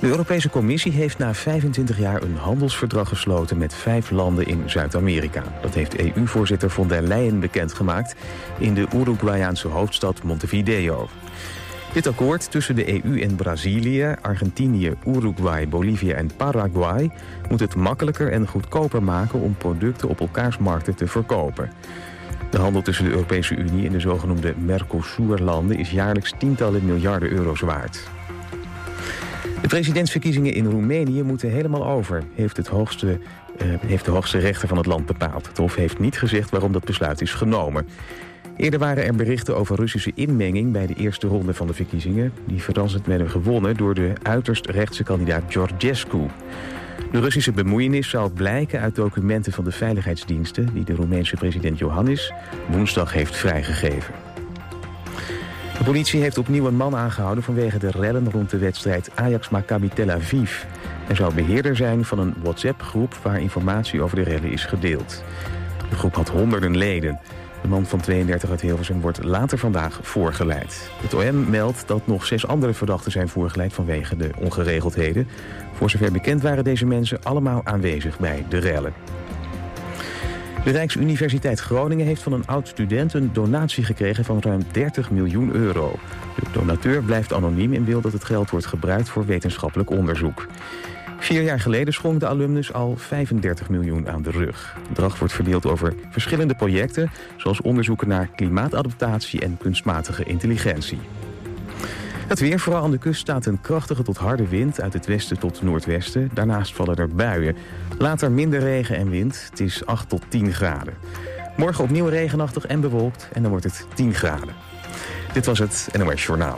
De Europese Commissie heeft na 25 jaar een handelsverdrag gesloten met 5 landen in Zuid-Amerika. Dat heeft EU-voorzitter von der Leyen bekendgemaakt in de Uruguayaanse hoofdstad Montevideo. Dit akkoord tussen de EU en Brazilië, Argentinië, Uruguay, Bolivia en Paraguay moet het makkelijker en goedkoper maken om producten op elkaars markten te verkopen. De handel tussen de Europese Unie en de zogenoemde Mercosur-landen is jaarlijks tientallen miljarden euro's waard. De presidentsverkiezingen in Roemenië moeten helemaal over, heeft de hoogste rechter van het land bepaald. Het Hof heeft niet gezegd waarom dat besluit is genomen. Eerder waren er berichten over Russische inmenging bij de eerste ronde van de verkiezingen, die verrassend werden gewonnen door de uiterst rechtse kandidaat Georgescu. De Russische bemoeienis zou blijken uit documenten van de veiligheidsdiensten die de Roemeense president Iohannis woensdag heeft vrijgegeven. De politie heeft opnieuw een man aangehouden vanwege de rellen rond de wedstrijd Ajax-Maccabi Tel Aviv. Hij zou beheerder zijn van een WhatsApp-groep waar informatie over de rellen is gedeeld. De groep had honderden leden. De man van 32 uit Hilversum wordt later vandaag voorgeleid. Het OM meldt dat nog 6 andere verdachten zijn voorgeleid vanwege de ongeregeldheden. Voor zover bekend waren deze mensen allemaal aanwezig bij de rellen. De Rijksuniversiteit Groningen heeft van een oud-student een donatie gekregen van ruim 30 miljoen euro. De donateur blijft anoniem en wil dat het geld wordt gebruikt voor wetenschappelijk onderzoek. 4 jaar geleden schonk de alumnus al 35 miljoen aan de rug. Het bedrag wordt verdeeld over verschillende projecten, zoals onderzoeken naar klimaatadaptatie en kunstmatige intelligentie. Het weer, vooral aan de kust, staat een krachtige tot harde wind uit het westen tot noordwesten. Daarnaast vallen er buien. Later minder regen en wind. Het is 8 tot 10 graden. Morgen opnieuw regenachtig en bewolkt en dan wordt het 10 graden. Dit was het NOS Journaal.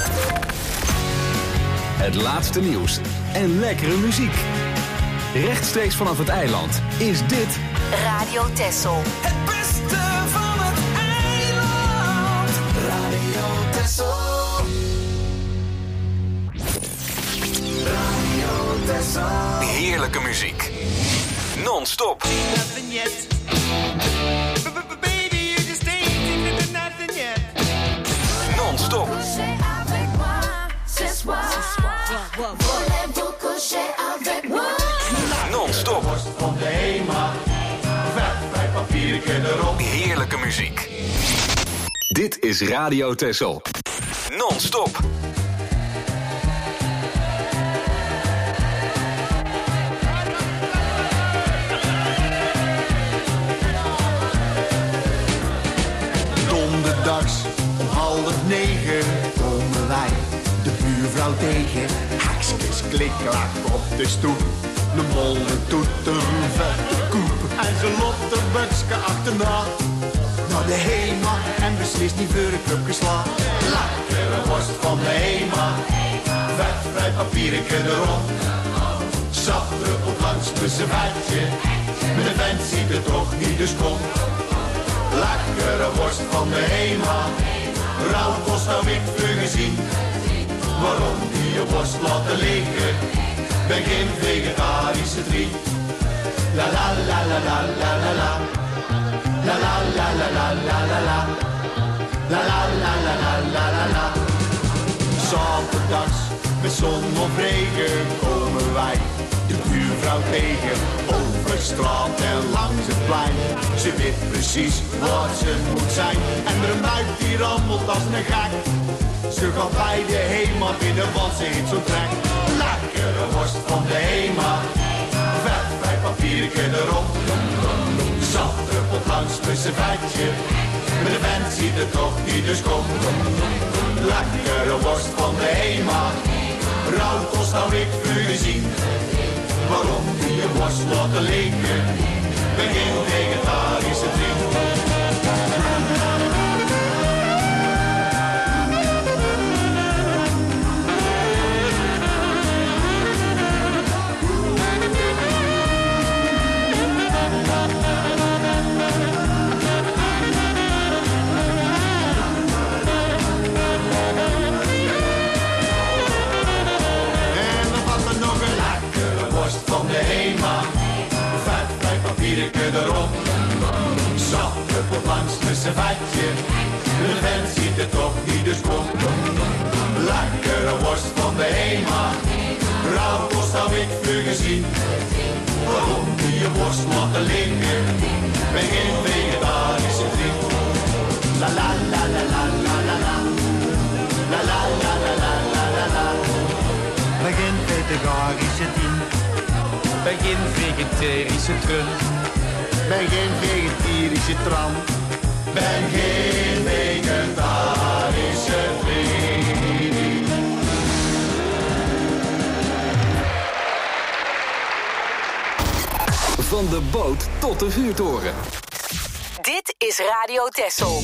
Het laatste nieuws en lekkere muziek. Rechtstreeks vanaf het eiland is dit Radio Texel. Het beste van het eiland. Radio Texel. Radio Texel. heerlijke muziek. Non-stop. Nothing yet. Baby, you just ain't nothing yet. Non-stop. Non-stop. Van de HEMA, bij papierken erop. Heerlijke muziek. Dit is Radio Texel. Non-stop. Donderdags om 8:30 komen wij de buurvrouw tegen. Haksjes klikklak op de stoep. De molen toeter, vette koep. En ze loopt de bukske achterna. Naar de HEMA en beslist niet voor een club geslagen. Lekkere worst van de HEMA. Vet, vrij papierken erop. Sap druppelt langs met zijn vetje. Met de vent ziet het toch niet, dus kom. Lekkere worst van de HEMA. Rauwkost nou ik voor gezien. Waarom die je worst laten liggen? Ben geen vegetarische vriend. La la la la la la la la. La la la la la la la la. La la la la la la la la. Zaterdags met zon of regen komen wij de buurvrouw tegen. Over straat en langs het plein. Ze weet precies waar ze moet zijn. En er een buik die rammelt als een gek. Ze gaat bij de HEMA binnen, want ze heeft zo'n trek. Lekkere worst van de HEMA. Vet bij papierken erop. Zat druppelt langs met zijn vetje. Maar de vent ziet het toch niet, dus kom. Lekkere worst van de HEMA. Rauwkost nou ik voor gezien. Waarom die je worst laten liggen? Ben geen vegetarische vriend. Erop. Zat druppelt langs met zijn vetje. De vent ziet het toch niet, dus kom. Lekkere worst van de HEMA. zou ik vluggen zien waarom die je worst mag liggen. Ben geen vegetarische vriend. La la la la la la la la. La la la la la la la la. Ben geen vegetarische tien. Ben geen vegetarische trun. Ben geen vegetarische tram. Ben geen vegetarische vriend. Van de boot tot de vuurtoren. Dit is Radio Texel.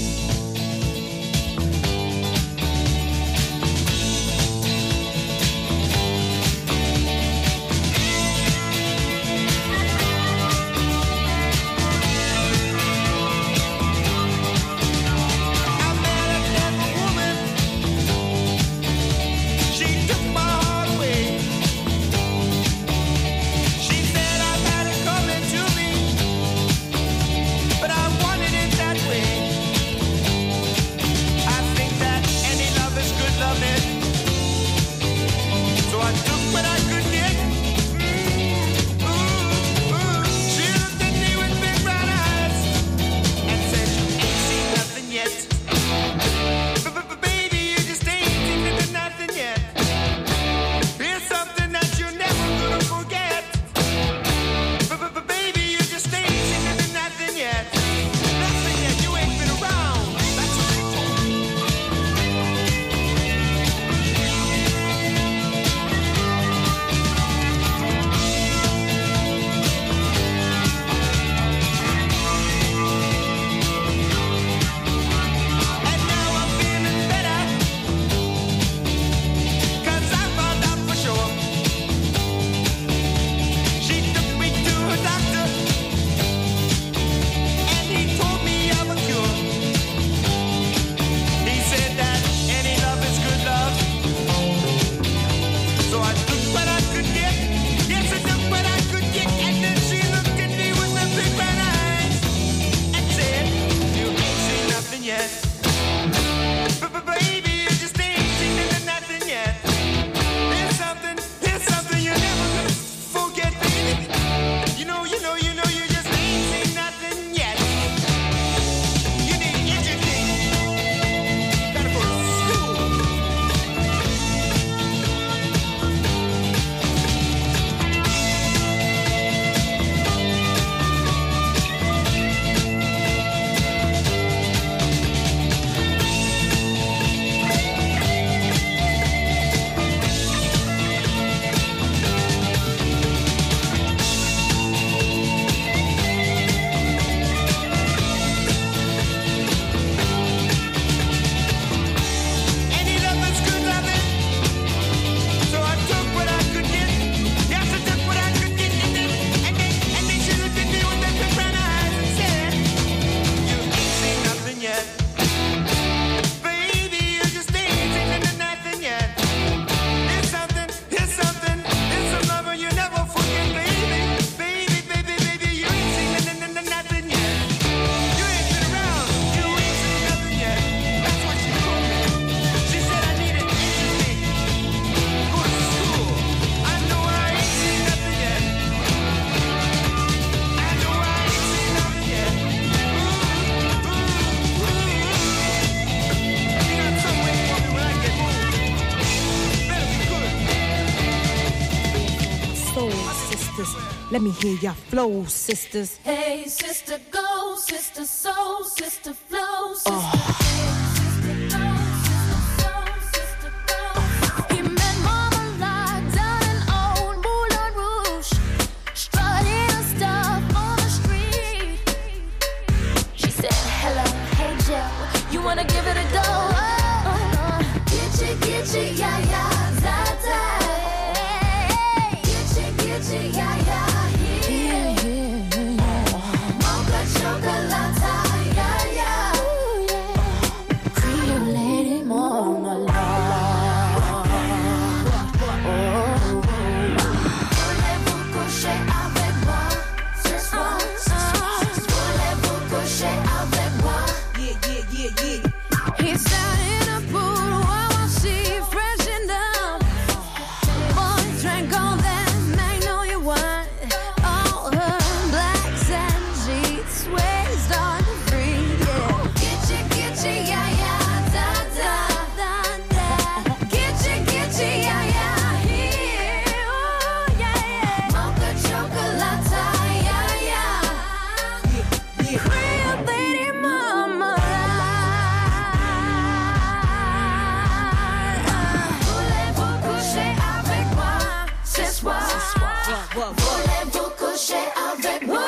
Let me hear your flow, sisters. Hey, sister, go, sister, soul, sister, flow, sister. Oh. You wanna give it a go? Get you, yeah, yeah, za-za. Get you, yeah, yeah, yeah. Mocha chocolate, yeah, yeah. Voulez-vous coucher avec moi?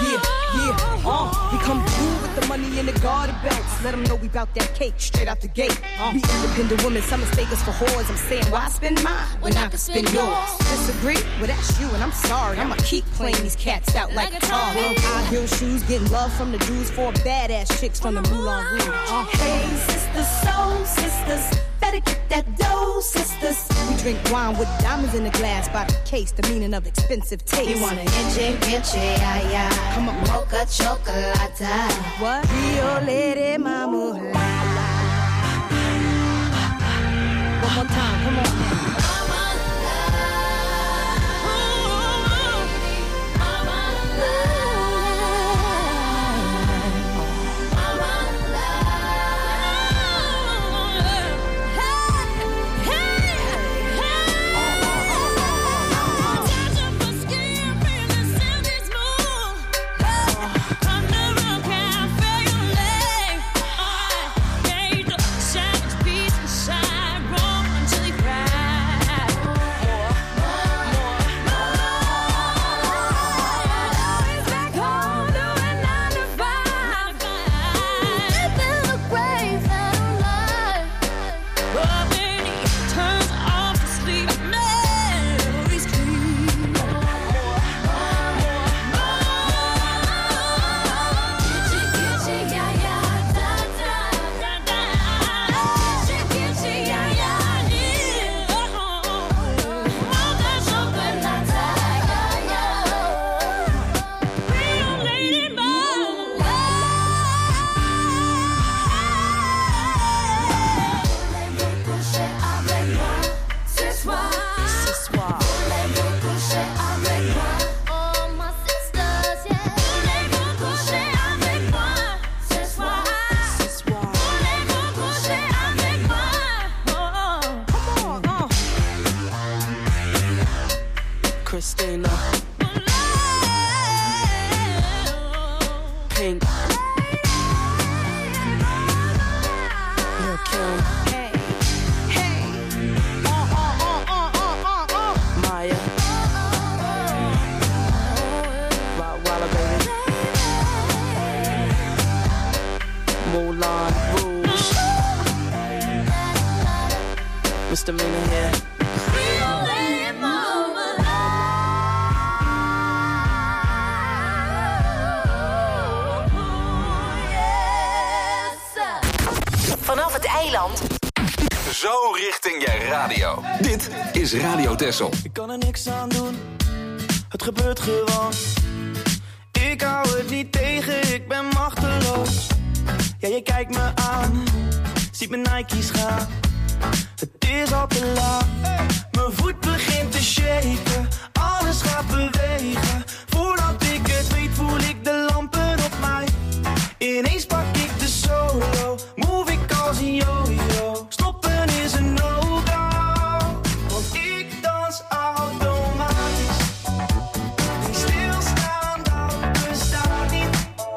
We come through with the money in the garter belts. Let them know we bout that cake straight out the gate. We independent women, some mistake us for whores. I'm saying, why spend mine when I can spend yours? Disagree? Well, that's you, and I'm sorry. I'ma keep playing these cats out like guitar. High heel shoes, getting love from the Jews, for badass chicks from the Moulin Rouge. Hey, sisters, soul sisters, better get that dough, sisters. We drink wine with diamonds in the glass by the case, the meaning of expensive taste. You want an inche, ay, ay. Come on. Mocha chocolate. What? Rio Lady Mama. One more time, come on. Christina, Pink, Lil' Kim, Maya, Rottweiler baby, Moulin Rouge, Misdemeanor here. Vanaf het eiland. Zo richting je radio. Dit is Radio Texel. Ik kan er niks aan doen, het gebeurt gewoon. Ik hou het niet tegen, ik ben machteloos. Ja, je kijkt me aan, ziet mijn Nike's gaan. Het is al te laat, mijn voet begint te shaken. Alles gaat bewegen, voordat ik het weet voel ik de lampen op mij. Ineens pak ik de solo, move ik als een yo-yo. Stoppen is een no-go, want ik dans automatisch. Die stilstaan, dat bestaat niet.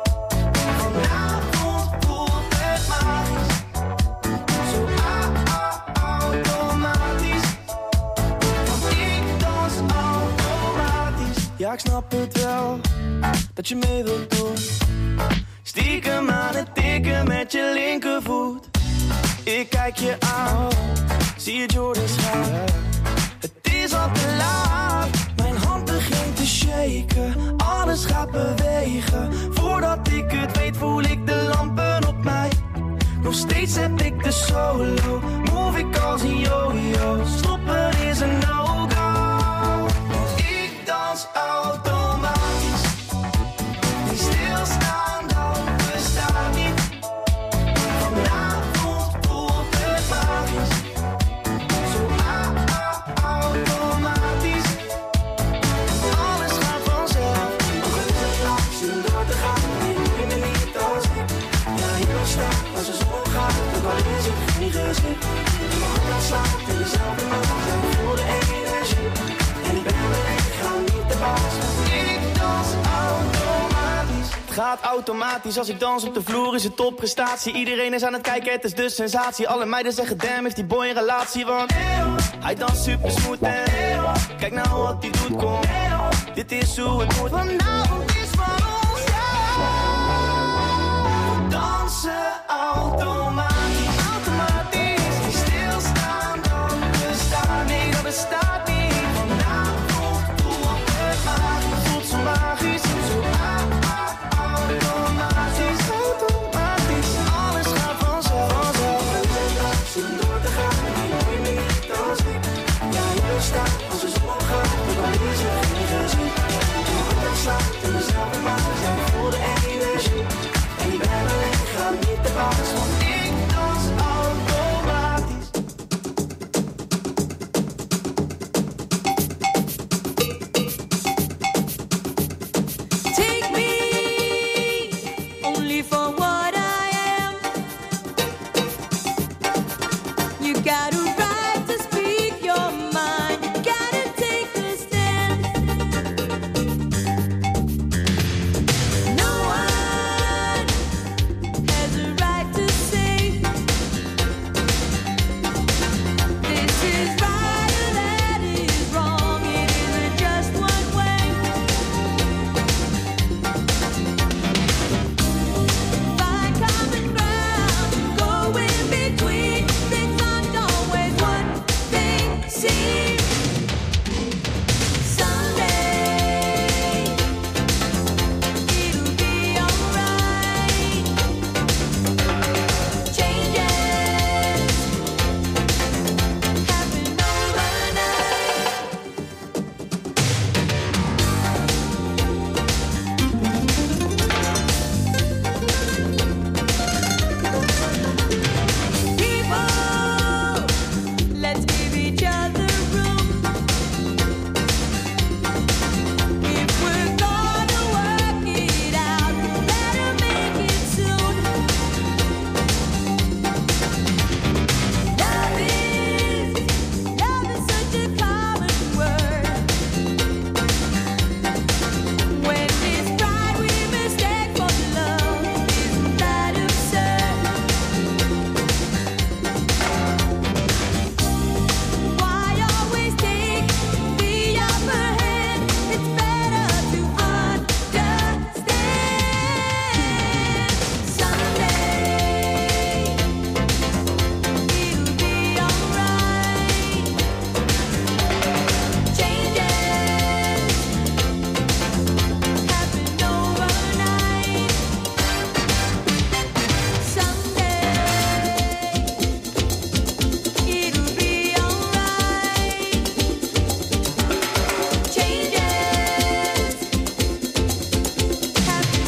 Vanavond voelt het magisch. Zo automatisch. Want ik dans automatisch. Ja, ik snap het wel, dat je mee wilt doen. Stiekem aan het tikken met je linkervoet. Ik kijk je aan, zie je Jordans gaan. Het is al te laat, mijn hand begint te shaken. Alles gaat bewegen, voordat ik het weet voel ik de lampen op mij. Nog steeds heb ik de solo, move ik als een yo-yo. Stoppen is een no-go, want ik dans automatisch. Die stilstaan, dat bestaat niet. Vanavond voelt het magisch. Zo automatisch. Alles gaat vanzelf. Nog een is het laat, zin door te gaan. Nee, nu me niet als ik. Ja, hier nog sta, als de zon gaat. Ook al is het geen gezicht. En mijn hart slaat in dezelfde maat. En ik voel de energie. En ik ben er, ik ga niet te baas. Ik dans automatisch. Het gaat automatisch, als ik dans op de vloer is het topprestatie. Iedereen is aan het kijken, het is de sensatie. Alle meiden zeggen damn, heeft die boy een relatie. Want hij danst super smooth en kijk nou wat hij doet, kom. Dit is hoe het moet. Vanavond is van ons, ja. We dansen automatisch, automatisch. Niet stilstaan, dan bestaan. Nee, dat bestaat niet. Vanavond voelt het magisch. Voelt zo magisch, zo automatisch, automatisch. Alles gaat vanzelf, vanzelf. Zin door te gaan, mooi niet als ik. Ja, je staat als de zon opgaat. Dan is er geen gezien. Dan slaat in dezelfde maat. Zijn voor de energie. En ik ben alleen, ga niet te pas. Want ik dans automatisch. Take me only for what I am. You got a right to speak your mind. You gotta take a stand. No one has a right to say this is right or that is wrong. It isn't just one way. Find common ground, go in between. Things aren't always what they seem. Someday it'll be alright. Changes happen overnight. People, let's give each other room. If we're gonna work it out, better make it soon. Love is such a common word. When described we mistake for love, isn't that absurd? Why always take the upper hand? It's better to understand. Someday it'll be alright. Changes happen overnight. Someday it'll be alright. Changes happen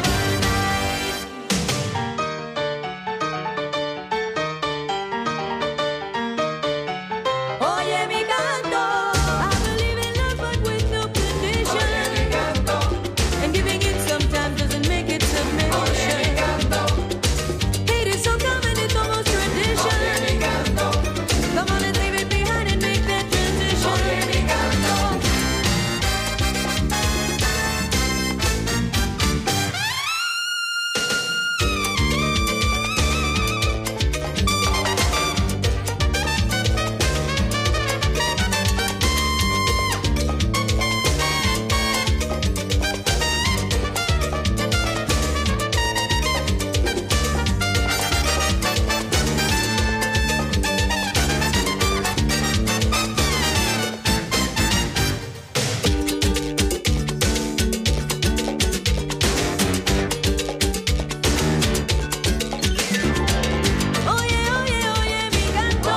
overnight. Oye mi canto, I believe in love but with no condition. And giving it sometimes doesn't make it submission. Hate is so common, it's almost tradition. Come on and leave it behind and make that transition. Oye, oye, oye mi canto.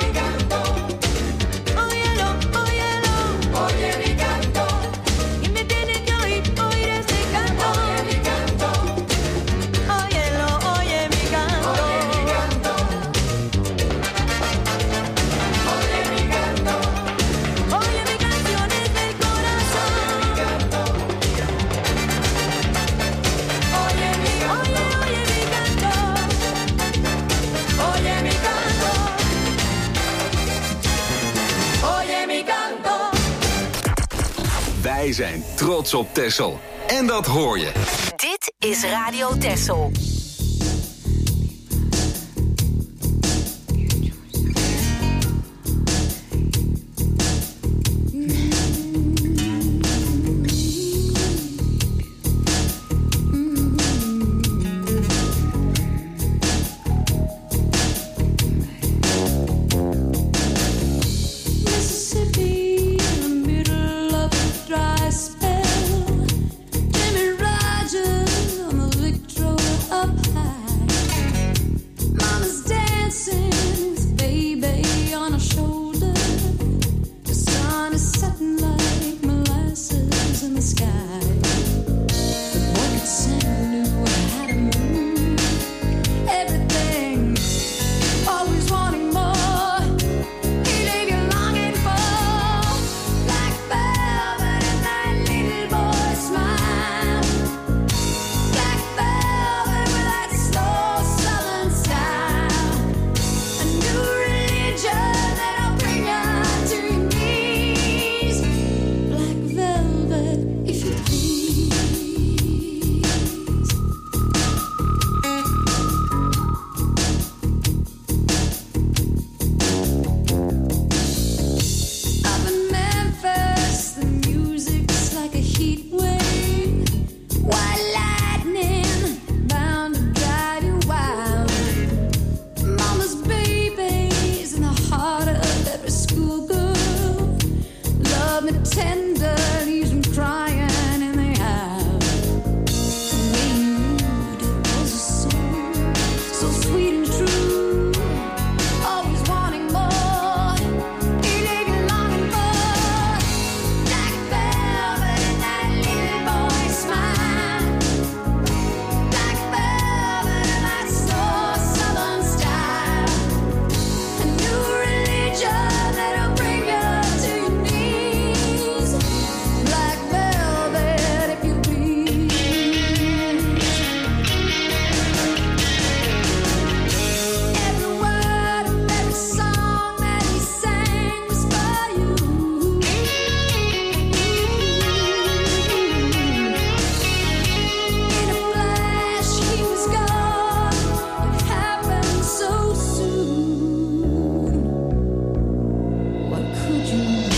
Óyelo, óyelo. Oye mi canto. Y me tienes que oír este canto. Óyelo, oye mi canto. Oye mi canción es del corazón. Oye mi canto. Oye mi canto. Oye mi canto. Wij zijn trots op Texel. En dat hoor je. Dit is Radio Texel. tender leaves them crying, and they have. The way you moved was a song, so sweet and true. Always wanting more, eating longing for. Black velvet and that little boy smile. Black velvet and that slow southern style. A new religion that'll bring you to your knees. Black velvet, if you please. Every word of every song that he sang was for you. In a flash, he was gone. It happened so soon. What could you do?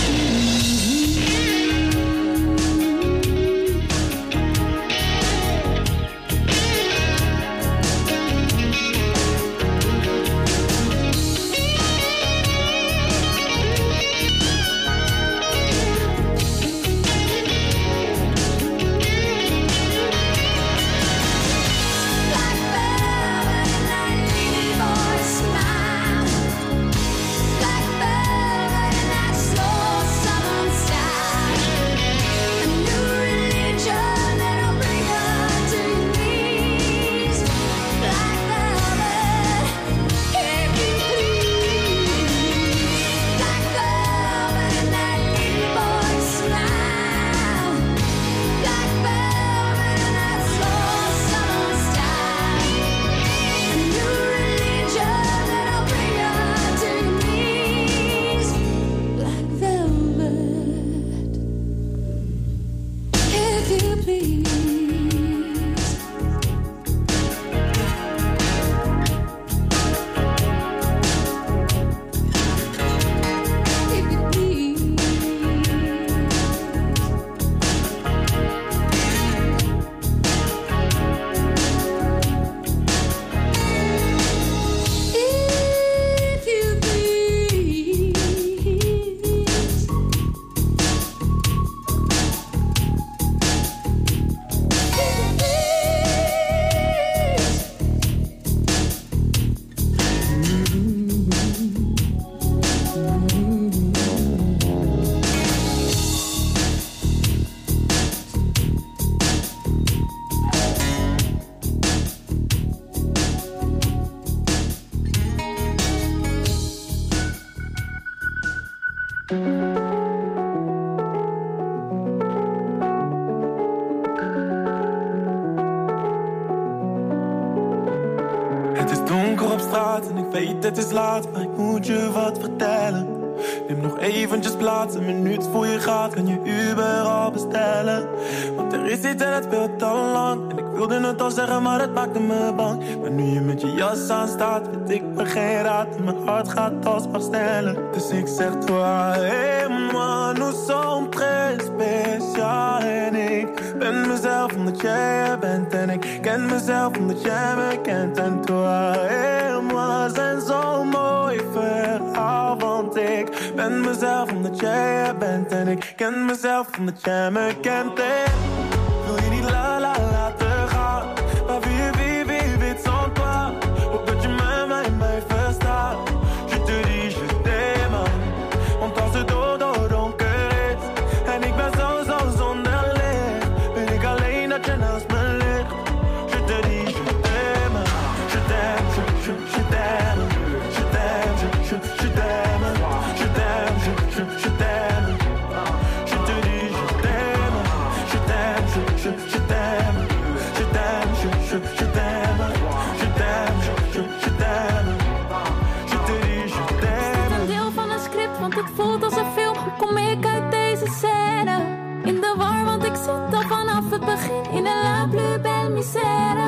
Black velvet and that little boy smile. Black velvet and that slow southern style. A new religion that'll bring you to your knees. Black velvet, if you please. Black velvet and that little boy smile. Black velvet and that slow southern style. A new religion that'll bring you to your knees. Black velvet, if you please. If you please. If you please. Het is donker op straat en ik weet het is laat, maar ik moet je wat vertellen. Neem nog eventjes plaats, een minuut voor je gaat, kan je Uber al bestellen. Want er is iets en het speelt al lang, en ik wilde het al zeggen, maar het maakte me bang. Maar nu je met je jas aan staat, weet ik me geen raad, en mijn hart gaat alsmaar sneller. Dus ik zeg toi et moi, nous sommes très spécial. En ik ben mezelf omdat jij er bent, en ik ken mezelf omdat jij me kent. En toi et moi zijn zo'n mooi verhaal, want ik ben mezelf omdat jij er bent, en ik ken mezelf omdat jij me kent. En wil je niet laten gaan, maar wie weet sans toi. Hoop dat je mij verstaat. Je te dis je t'aime, want als het donker is en ik ben zo zonder licht, weet ik alleen dat je naast me ligt. Je te dis je t'aime, je t'aime, je t'aime, je t'aime, je t'aime, je t'aime, je t'aime. Je te dis je t'aime, je t'aime, je t'aime, je t'aime, je t'aime, je t'aime, je t'aime. Je te dis je t'aime. Een deel van een script, want het voelt als een film. Hoe kom ik uit deze scène? In de war, want ik zit al vanaf het begin in een la plus belle misère.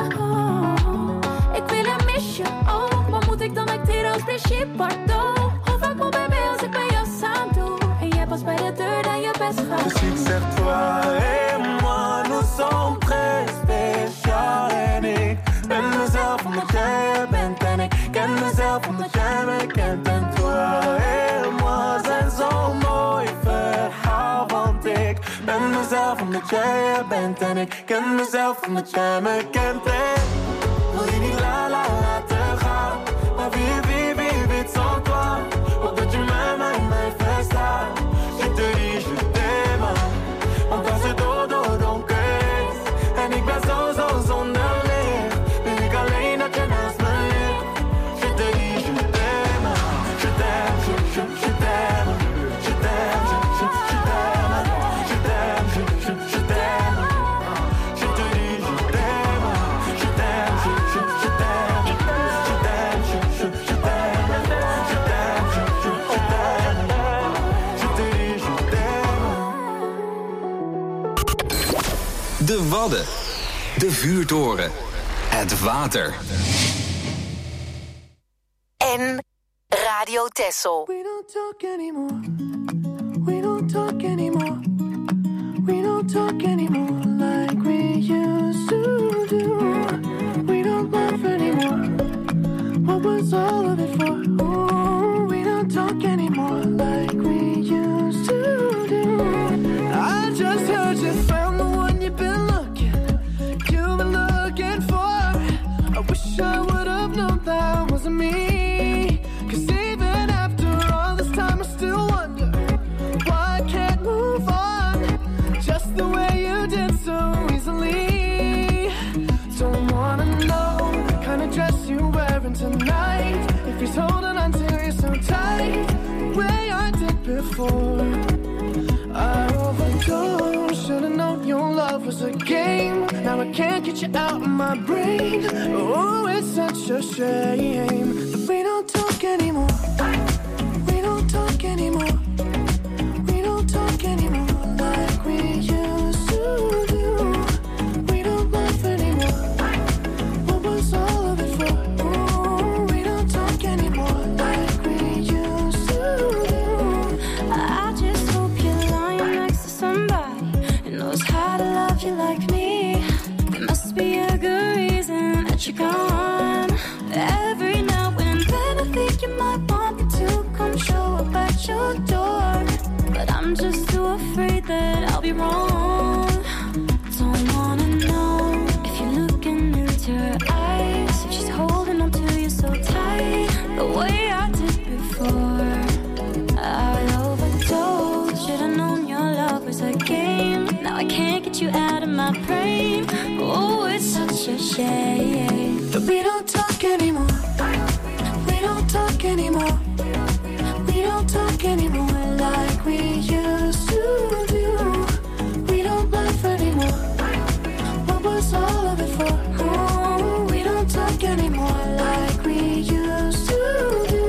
Oh, ik wil een misje, oh, maar moet ik dan acteren als Brigitte Bardot? Hoe vaak moet bébé als ik bij jou samen doe? En jij pas bij de deur dan je best gaat. Dus ik zeg toi et moi, nous sommes très spécial. En ik ben mezelf omdat jij er bent, en ik ken mezelf omdat jij me kent. En toi et moi zijn zo'n mooi verhaal, want ik Ben mezelf omdat jij er bent. En ik ken mezelf omdat jij me kent. En wil je niet laten gaan. Maar wie weet sans toi. Ook dat je mij verstaat. Je te dis, je t'aime. Want als het dodo donker is. En ik ben zo zonder licht. Wil ik alleen dat je naast me ligt. Je te dis, je t'aime. Je t'aime, je t'aime. Je t'aime, je t'aime. Je t'aime, je t'aime. Je te dis, je t'aime. Je t'aime, je t'aime. Je t'aime, je t'aime. Je t'aime, je t'aime. Je te dis, je t'aime. De Wadden. De vuurtoren. Het water. En Radio Texel. We don't talk anymore. We don't talk anymore. We don't talk anymore like we used to do. We don't laugh anymore. What was all of it for? Ooh, we don't talk anymore like we used to do. I just heard you found the one you've been looking for. I wish I would have known that wasn't me. 'Cause even after all this time I still wonder why I can't move on just the way you did so easily. Don't wanna know the kind of dress you're wearing tonight. If he's holding on to you so tight, the way I did before. I overdosed, should've known your love was a game. Now I can't get you out of my brain. Oh, it's such a shame that we don't talk anymore. We don't talk anymore. We don't talk anymore like we used to do. We don't laugh anymore. What was all of it for? Oh, we don't talk anymore like we used to do. I just hope you're lying next to somebody who knows how to love you like me. There must be a good reason that you're gone. Every now and then I think you might want me to come show up at your door, but I'm just too afraid that I'll be wrong. Don't wanna know if you're looking into her eyes, if she's holding on to you so tight, the way I did before. I overdosed, should've known your love was a game. Now I can't get you out of my brain. Oh, it's such a shame that we don't talk anymore. We don't talk anymore. We don't talk anymore like we used to do. We don't laugh anymore. What was all of it for? Oh, we don't talk anymore like we used to do.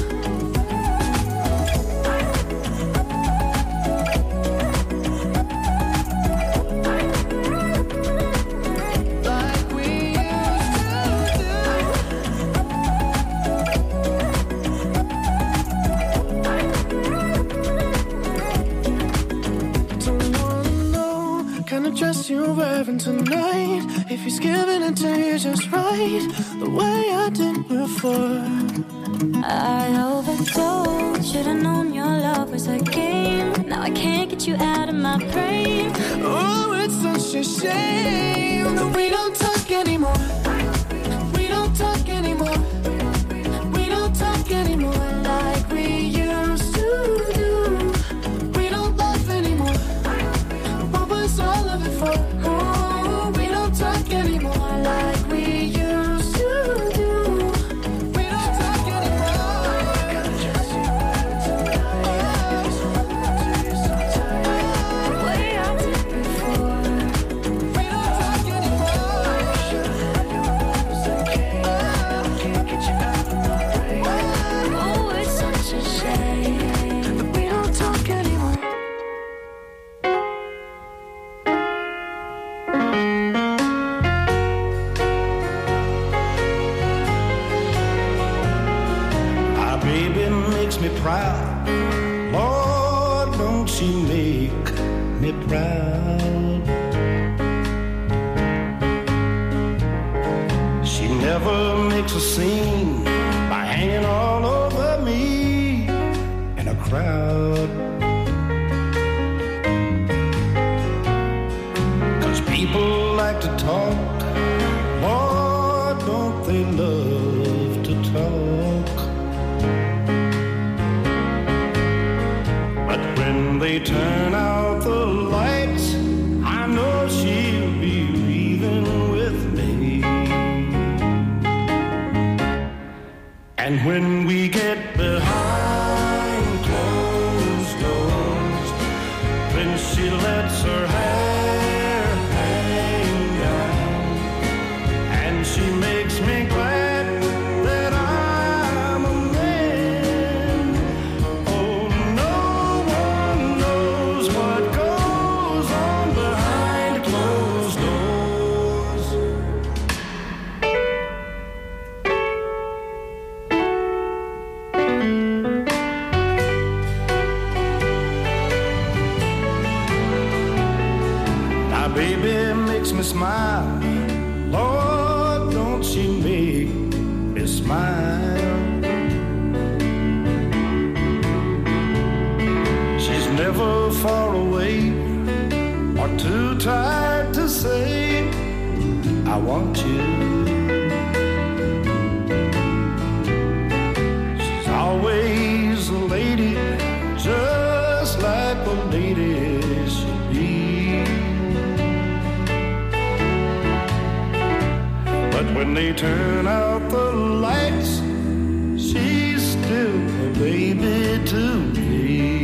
Dress you're wearing tonight. If he's giving it to you just right, the way I did before. I overdosed, should've known your love was a game. Now I can't get you out of my brain. Oh, it's such a shame that we don't talk anymore. We don't talk anymore. We don't talk anymore like we used to do. We don't laugh anymore. What was all of it for? Oh, we don't talk anymore like we used to do. We don't talk anymore. The way I did before. We don't talk anymore. Can't get you out of my brain. Oh, it's such a shame that we don't talk anymore. My baby makes me proud. Lord, don't she make me proud. She never makes a scene by hanging all over me in a crowd. People like to talk, Lord, don't they love to talk? But when they turn out the lights, I know she'll be leaving with me. And when we get behind closed doors, when she lets her hair hang down, and she makes me glad that I'm a man. Oh, no one knows what goes on behind closed doors. My baby makes me smile. Lord, don't she make me smile? She's never far away or too tired to say, I want you. She's always a lady, just like a lady should be. But when they turn out the lights, she's still a baby to me.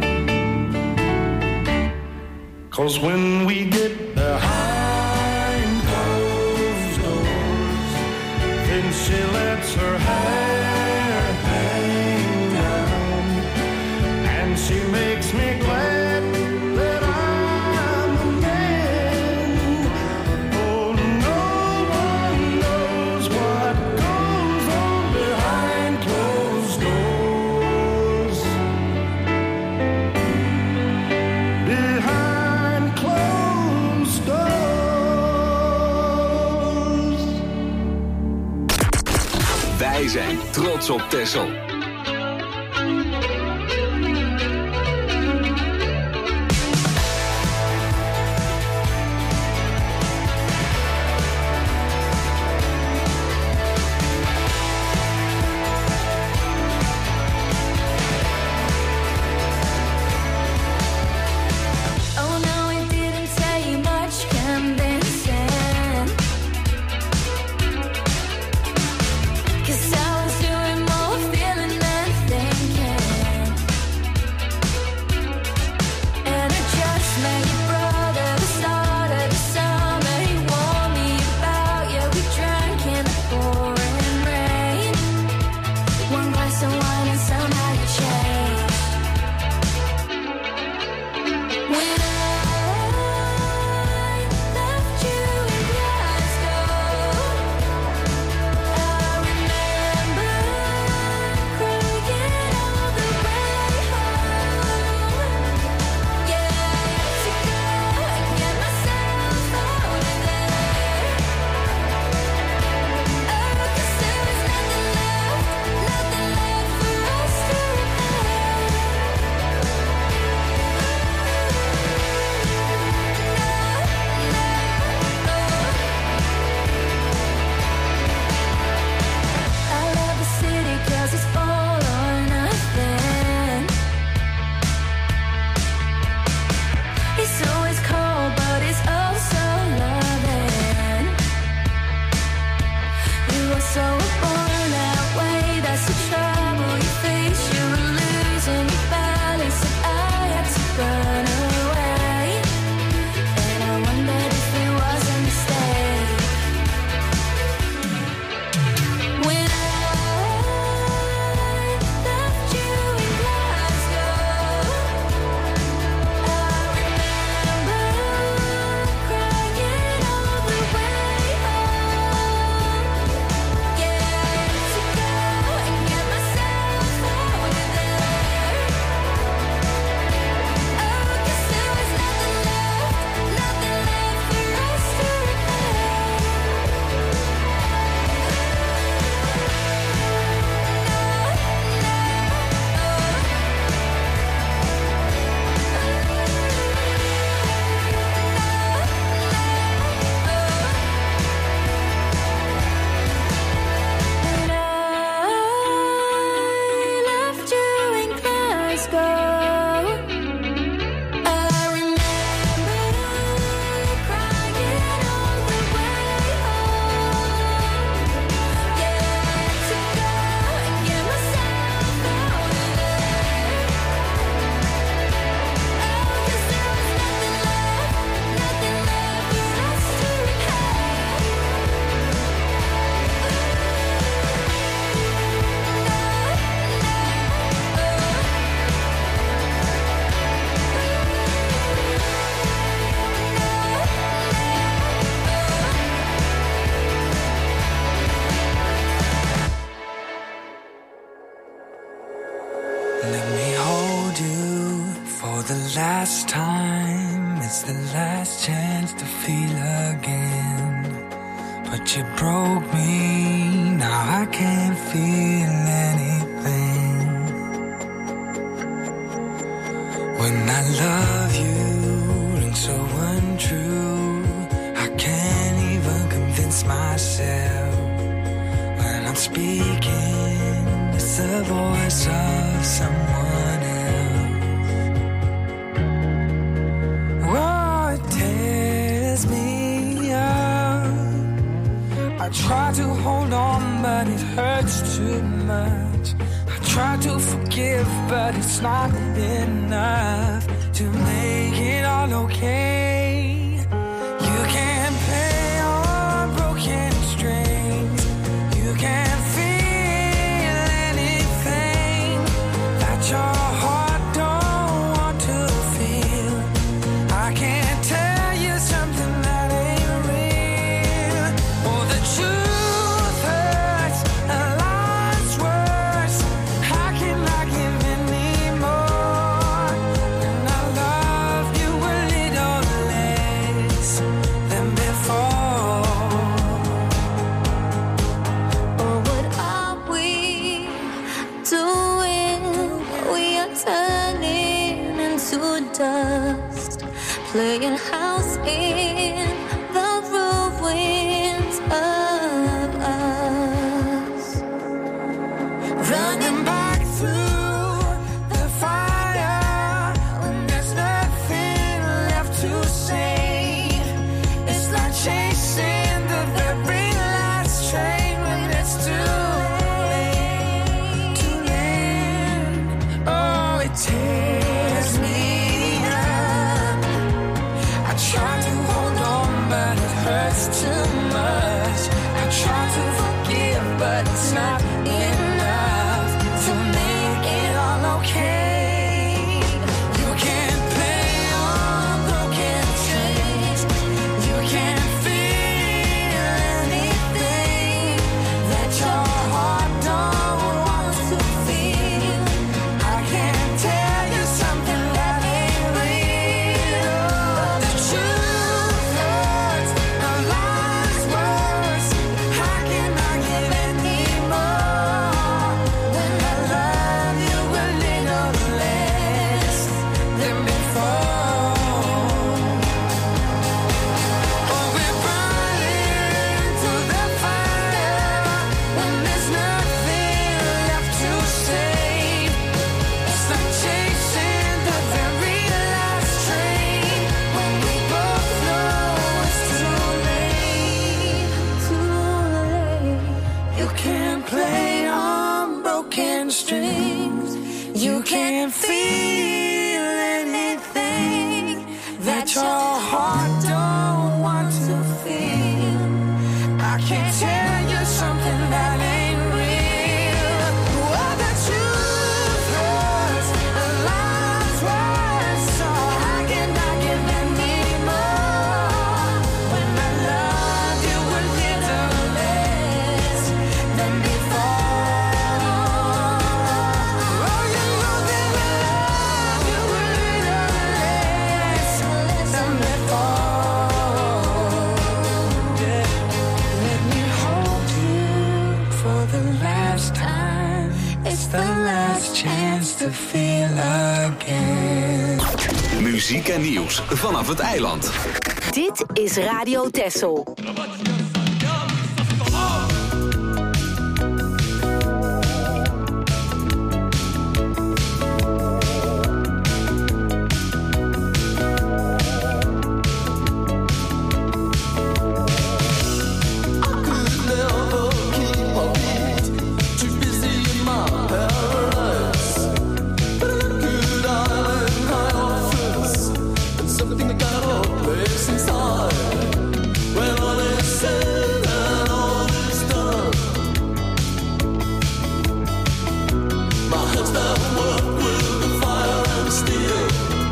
'Cause when we get behind closed doors, then she lets her hair hang down, and she makes me glad that I'm a man. Oh, no one knows what goes on behind closed doors. Behind closed doors. Wij zijn trots op Texel. Oh no, it didn't say much convincing, 'cause I was doing more feeling last time, it's the last chance to feel again. But you broke me, now I can't feel anything. When I love you, and so untrue, I can't even convince myself. When I'm speaking, it's the voice of someone else. Oh, it tears me up. I try to hold on, but it hurts too much. I try to forgive, but it's not enough to make it all okay. You can't play on broken strings. You can't feel anything that your heart don't want to feel. I can't tell you something that ain't real. Oh, the truth hurts, and life's worse. How can I give any more? And I love you a little less than before. Oh, what are we doing? We are turning into dust, playing house in the ruins of us. Running back through the fire when there's nothing left to save. It's like chasing the very last train when it's too late. Too late. Oh, it tears me up. I try to hold on, but it hurts too much. I try to forgive, but it's not enough to make it all okay. You can't play on broken strings. You can't feel anything that your heart don't want to feel. I can't tell you something that ain't real. The truth hurts, and life's worse. How can I give any more when I love you a little less than before? Oh, we're burning through the fire when there's nothing left to save. It's like chasing the very last train when we both know it's too late. Too late. You can't play on broken strings. You can't feel anything that your heart don't want to feel. I can't tell you something that ain't real. Oh, the truth hurts, and life's worse. So how can I give any more when I love you a little less than before? Oh, you know that I love you a little less than before. Yeah. Let me hold you for the last time. It's the last chance to feel again. Muziek en nieuws vanaf het eiland. Dit is Radio Texel. Something that got a place inside. When all is said and all is done, my hands that work with the fire and steel.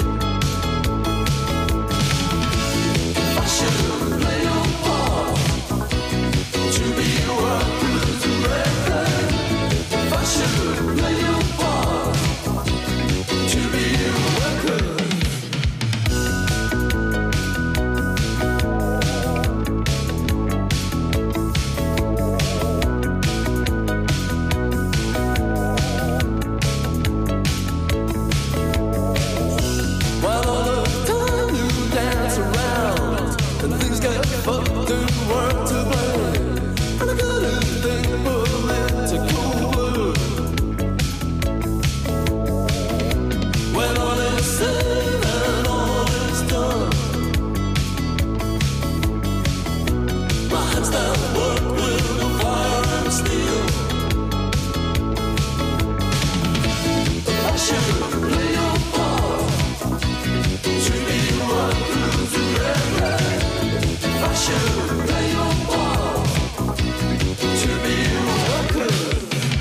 If I should play your part, to be working to record. If I should play your part, to be working. hands that work with fire and steel. Fashion, play your part. To be what proves you regret. Fashion, play your part. To be what could.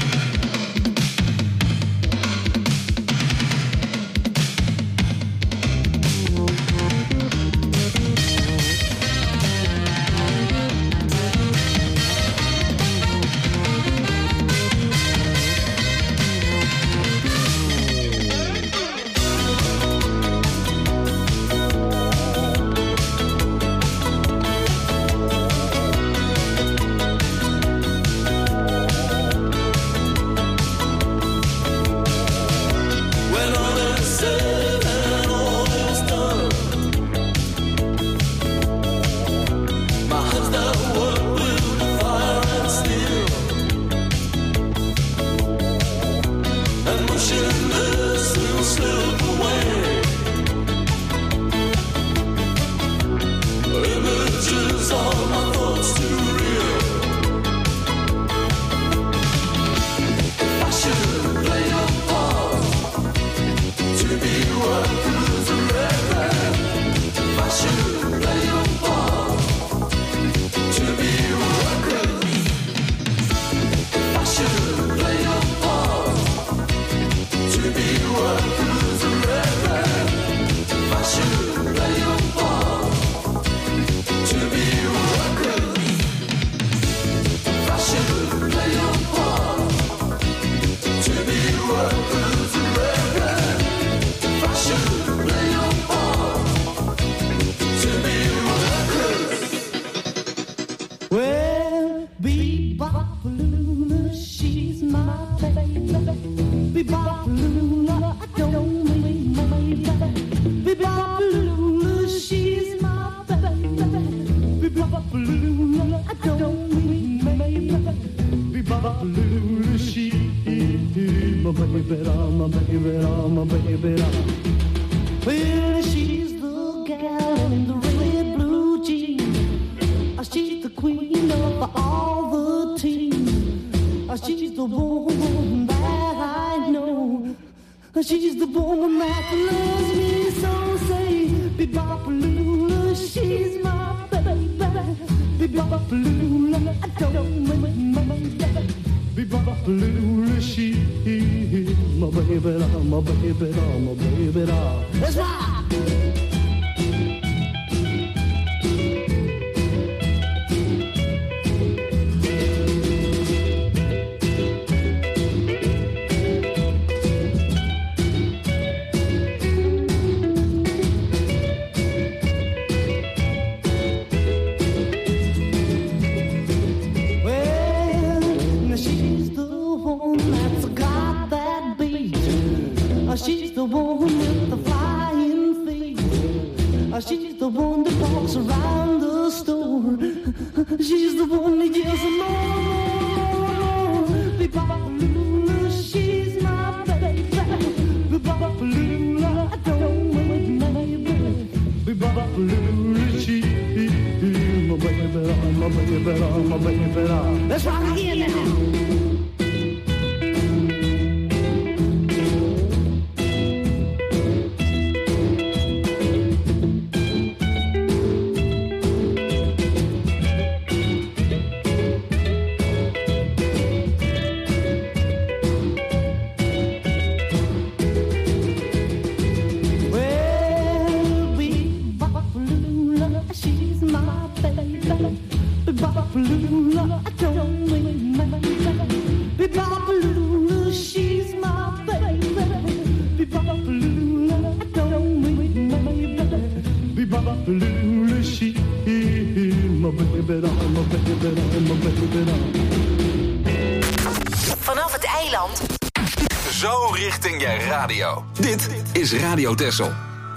Well, she's the gal in the red blue jeans. She's the queen of all the teams. She's the woman that I know. She's the woman that loves me so. Say, Bebopalula, she's my baby. Bebopalula, I don't mind my baby. Bebopalula, she's my baby, my baby, my baby. Let's rock! She's the one with the flying feet. She's the one that walks around the store. She's the one that yells more. Bebopalula, she's my baby. Bebopalula, I don't want my baby. Bebopalula, she's my baby, my baby, my baby. Let's rock again now. Vanaf het eiland. Zo richting je radio. Dit is Radio Texel.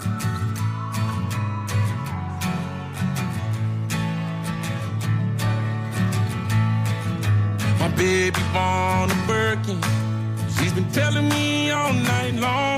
My baby born a Birkin. She's been telling me all night long.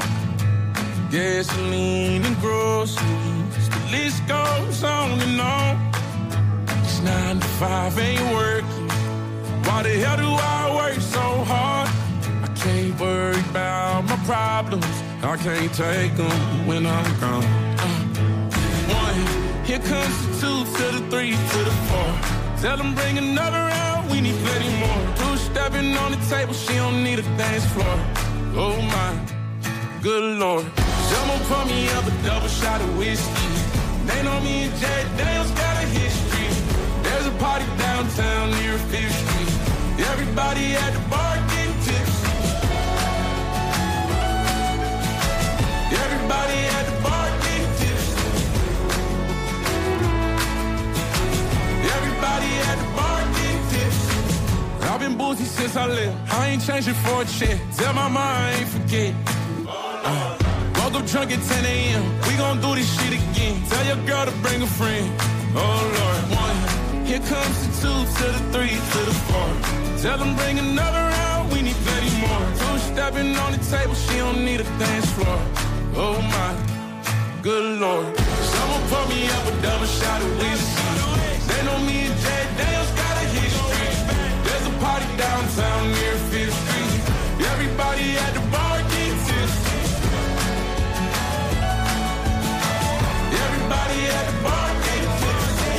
Gasoline and groceries, the list goes on and on. 9 to 5 ain't working. Why the hell do I work so hard? I can't worry about my problems. I can't take them when I'm gone. 1, here comes the 2 to the 3 to the 4. Tell them bring another round, we need plenty more. 2 stepping on the table, she don't need a dance floor. Oh my, good Lord. Someone pour me up a double shot of whiskey. They know me and Jack Daniels got a history. There's a party downtown near 5th Street. Everybody at the bar getting tipsy. Everybody at the bar getting tipsy. Everybody at the bar getting tipsy. I've been boozy since I left. I ain't changing for a check. Tell my mom I ain't forget. Woke up drunk at 10 a.m. We gon' do this shit again. Tell your girl to bring a friend. Oh Lord. 1, here comes the 2 to the 3 to the 4. Tell them bring another round, we need plenty more. 2 stepping on the table, she don't need a dance floor. Oh my, good Lord. Someone pour me up a double shot of whiskey. They know me and Jack Daniels got a history. There's a party downtown near 5th Street. Everybody at the bar getting tipsy. Everybody at the bar getting tipsy.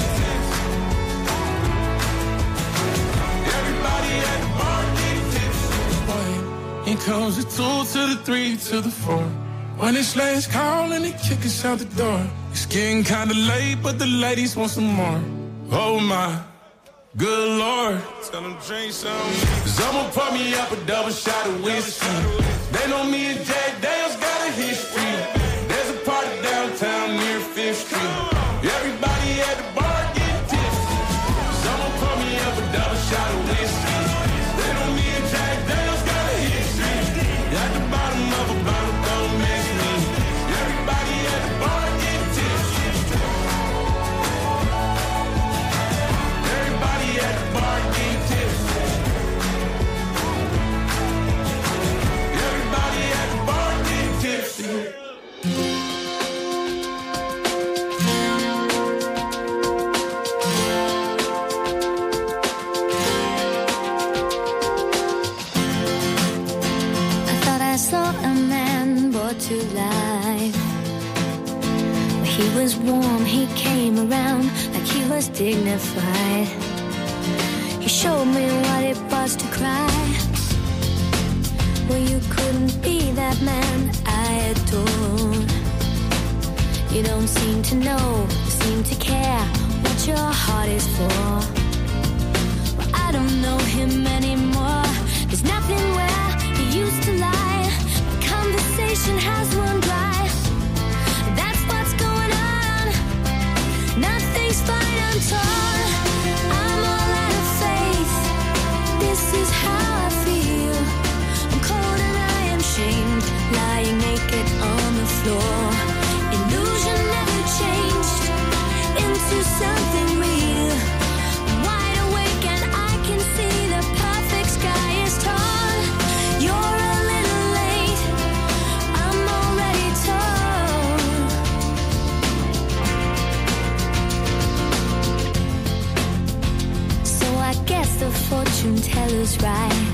Everybody at the bar getting tipsy. Here comes the 2 to the 3 to the 4. When it's last call and they kick us out the door. It's getting kinda late, but the ladies want some more. Oh my, good Lord. Tell them drink some. Someone pour me up a double shot of whiskey. They know me and Jack Daniels got a history. There's a party downtown near 5th Street. Everybody at the bar getting tipsy. Someone pour me up a double shot of whiskey. They know me and Jack Daniels got a history. At the bottom of a bottle, don't mess me. Everybody at the bar getting tipsy. Everybody at the bar getting tipsy. Everybody at the bar getting tipsy. I saw a man brought to life. He was warm, he came around like he was dignified. He showed me what it was to cry. Well, you couldn't be that man I adored. You don't seem to know, seem to care what your heart is for. Well, I don't know him anymore. There's nothing where he used to lie. The conversation has run dry. That's what's going on. Nothing's fine, I'm torn. I'm all out of faith. This is how I feel. I'm cold and I am shamed, lying naked on the floor. Illusion never changed into something real. I'm wide awake and I can see the perfect sky is torn. You're a little late, I'm already torn. So I guess the fortune teller's right.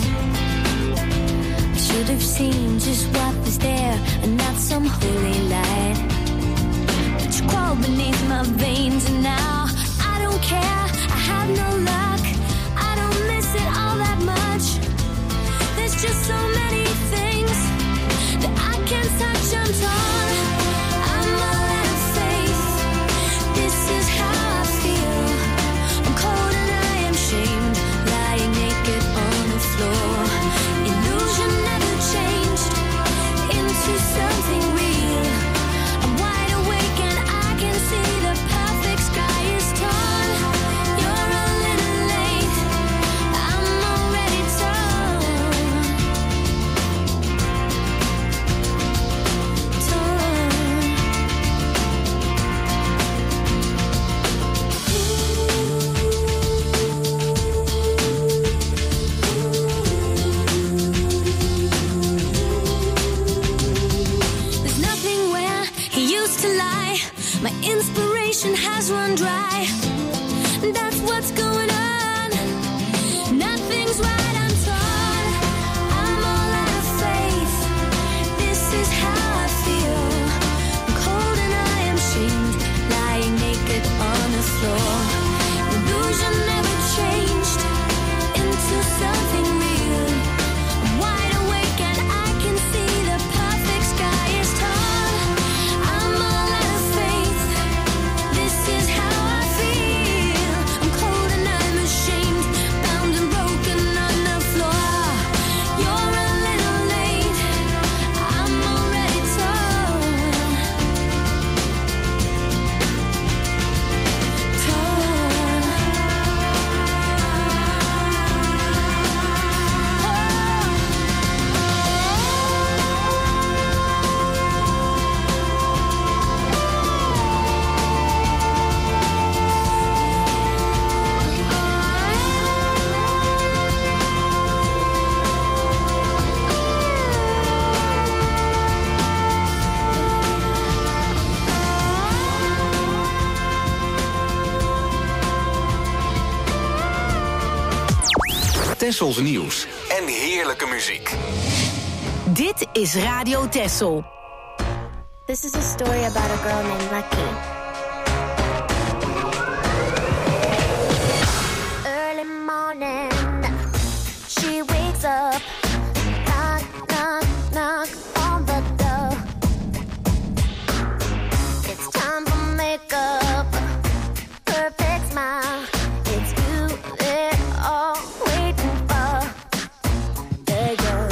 I should have seen just what was there and not some holy light. But you crawl beneath my veins and now I don't care, I have no luck. I don't miss it all that much. There's just so many things that I can't touch, I'm torn. I'm all out of faith. This is how I feel. I'm cold and I am shamed, lying naked on the floor. Illusion never changed into something real. I'm wide awake and I can see the perfect sky is torn. You're a little late, I'm already torn. There's nothing where he used to lie. My inspiration has run dry. That's what's going on. Nothing's right, I'm torn. I'm all out of faith. This is how I feel. I'm cold and I am shamed, lying naked on the floor. Illusion never changed into something real. I'm wide awake and I can see the perfect sky is tall. I'm all out of faith. This is how I feel. I'm cold and I'm ashamed, bound and broken on the floor. You're a little late. I'm already torn. Tessels nieuws en heerlijke muziek. Dit is Radio Tessel. This is a story about a girl named Lucky. Early morning, she wakes up, knock, knock, knock on the door. It's time for makeup, perfect smile. It's you they're all waiting for. There goes.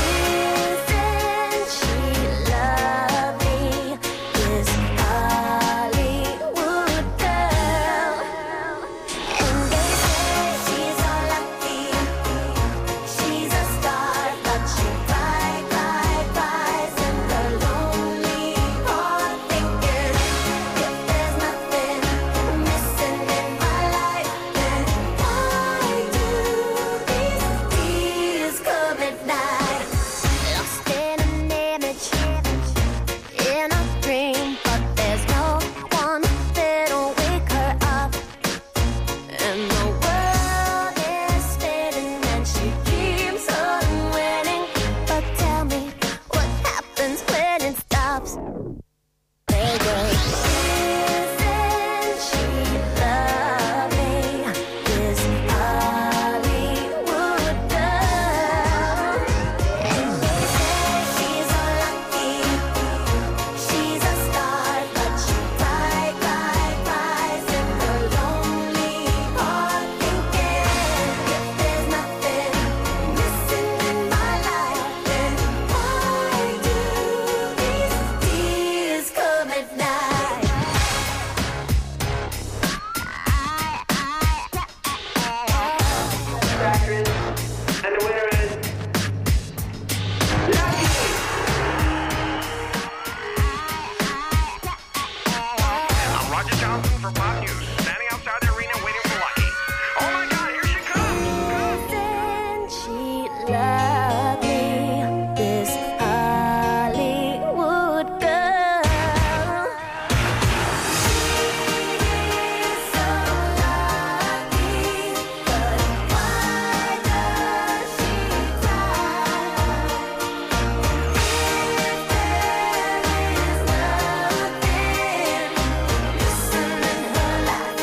Isn't she lovely? This Hollywood girl. And they say she's so lucky. She's a star, but she cries in the lonely heart, thinking if there's nothing missing in my life, then why do these tears come at night? Lost in an image, in a dream, but there's no one that'll wake her up. And the world is spinning and she keeps on winning. But tell me, what happens when it stops? There goes. Isn't she lovely? This Hollywood girl. And they say she's so lucky. She's a star, but she cries in the lonely heart, thinking if there's nothing missing in my life, then why do these tears come at night? And the winner is Lucky. I'm Roger Johnson for Pop News, standing outside the arena waiting for Lucky. Oh my God, here she comes! Isn't she lovely? This Hollywood girl. She's so lucky, but why does she cry? If there is nothing missing in her life,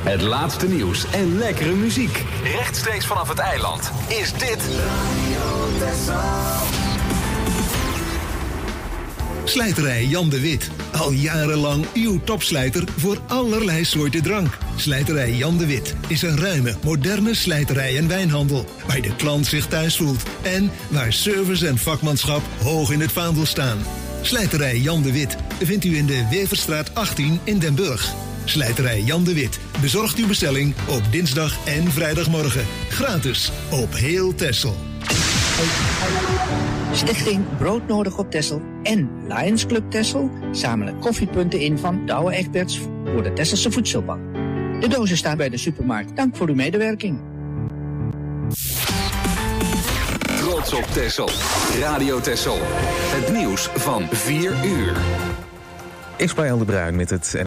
Het laatste nieuws en lekkere muziek. Rechtstreeks vanaf het eiland is dit Slijterij Jan de Wit. Al jarenlang uw topslijter voor allerlei soorten drank. Slijterij Jan de Wit is een ruime, moderne slijterij en wijnhandel. Waar de klant zich thuis voelt. En waar service en vakmanschap hoog in het vaandel staan. Slijterij Jan de Wit vindt u in de Weverstraat 18 in Den Burg. Slijterij Jan de Wit bezorgt uw bestelling op dinsdag en vrijdagmorgen. Gratis op heel Texel. Stichting Broodnodig op Texel en Lions Club Texel zamelen koffiepunten in van Douwe Egberts voor de Tesselse voedselbank. De dozen staan bij de supermarkt. Dank voor uw medewerking. Trots op Texel. Radio Texel. Het nieuws van 4 uur. Ik ben Jan de Bruin met het